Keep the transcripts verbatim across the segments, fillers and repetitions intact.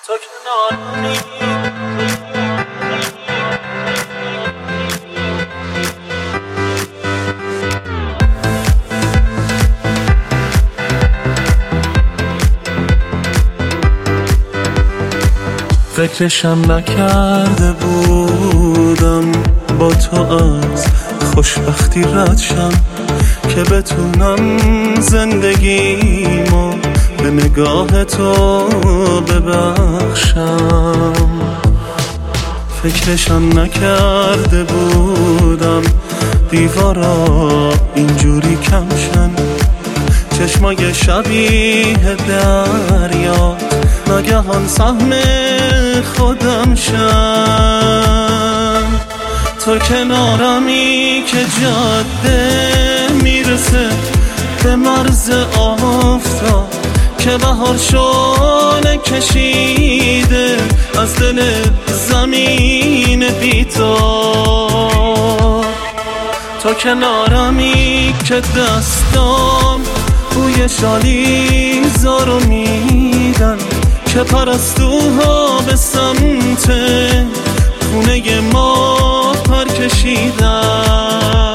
تو کناری فکرشم نکرده بودم با تو از خوشبختی رد شم که بتونم زندگیمو به نگاه تو ببخشم. فکرشم نکرده بودم دیوارا اینجوری کمشن، چشمای شبیه دریا ناگهان سهم خودم شن. تو کنارمی که جاده میرسه به مرز آفتاب که بهار شونه کشیده از دل زمین بی‌تاب. تو کنارمی که دستام بوی شالیزارو میدن که پرستوها به سمت خونه ما پر کشیدن.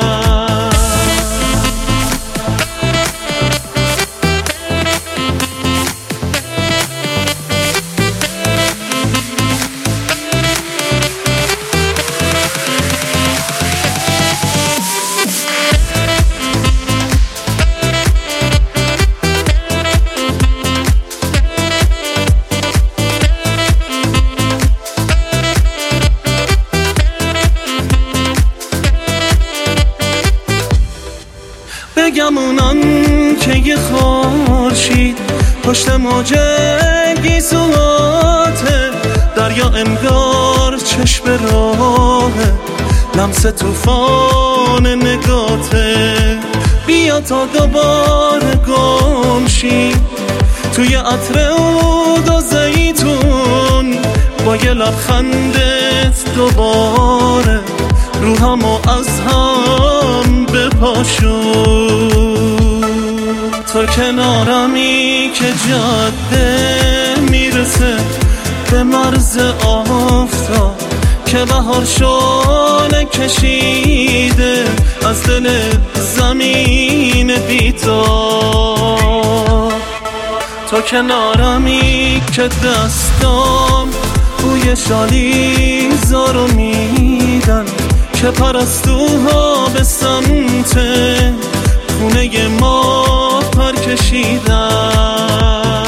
بگمونن که یه خورشید پشت موج گیسواته، دریا انگار چشم راهه، لمس توفان نگاته. بیا تا دوباره گم شی توی عطر عود و زیتون، با یه لبخندت دوباره روحمو از هم بپاشون. تو کنارمی که جاده میرسه به مرز آفتاب که بهار شونه کشیده از دل زمین بی‌تاب. تو کنارمی که دستام بوی شالیزارو میدن که پرستوها به سمت خونه ما پر کشیدن.